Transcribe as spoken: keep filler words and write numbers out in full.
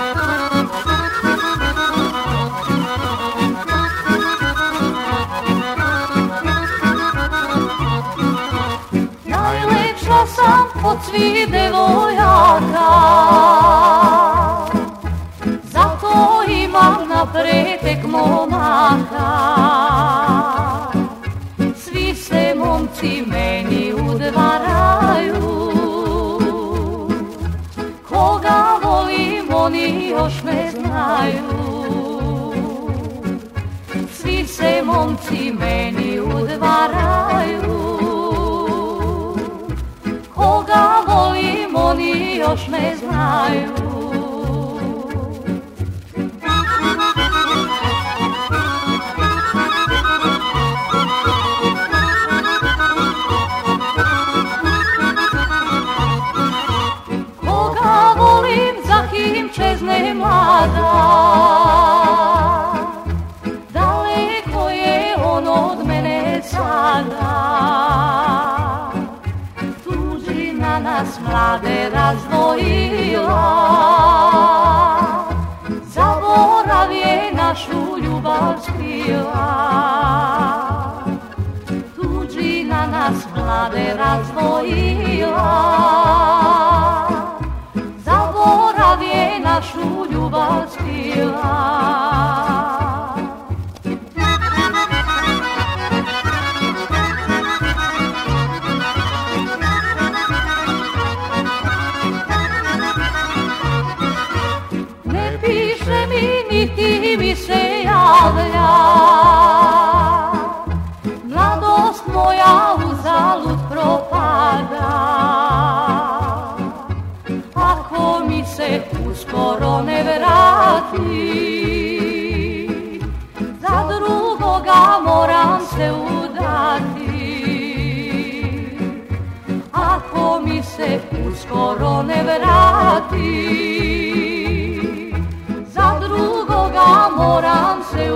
Najlepša sam od svih devojaka, zato imam na pretek momaka. Svi se momci meni udvaraju, koga volim oni još ne znaju. Svi se momci meni udvaraju, koga volim oni još ne znaju. Koga volim, za kim čezne mlada, daleko je on od mene sada. Tuđina nas mlade razdvojila, zaborav je našu ljubav skrila. Tuđina nas mlade razdvojila, zaborav je našu ljubav skrila. Ne piše mi niti mi se javlja, mladost moja uzalud propada. Ako mi se uskoro ne vrati, za drugoga moram se udati. Ako mi se uskoro ne vrati, za drugoga moram se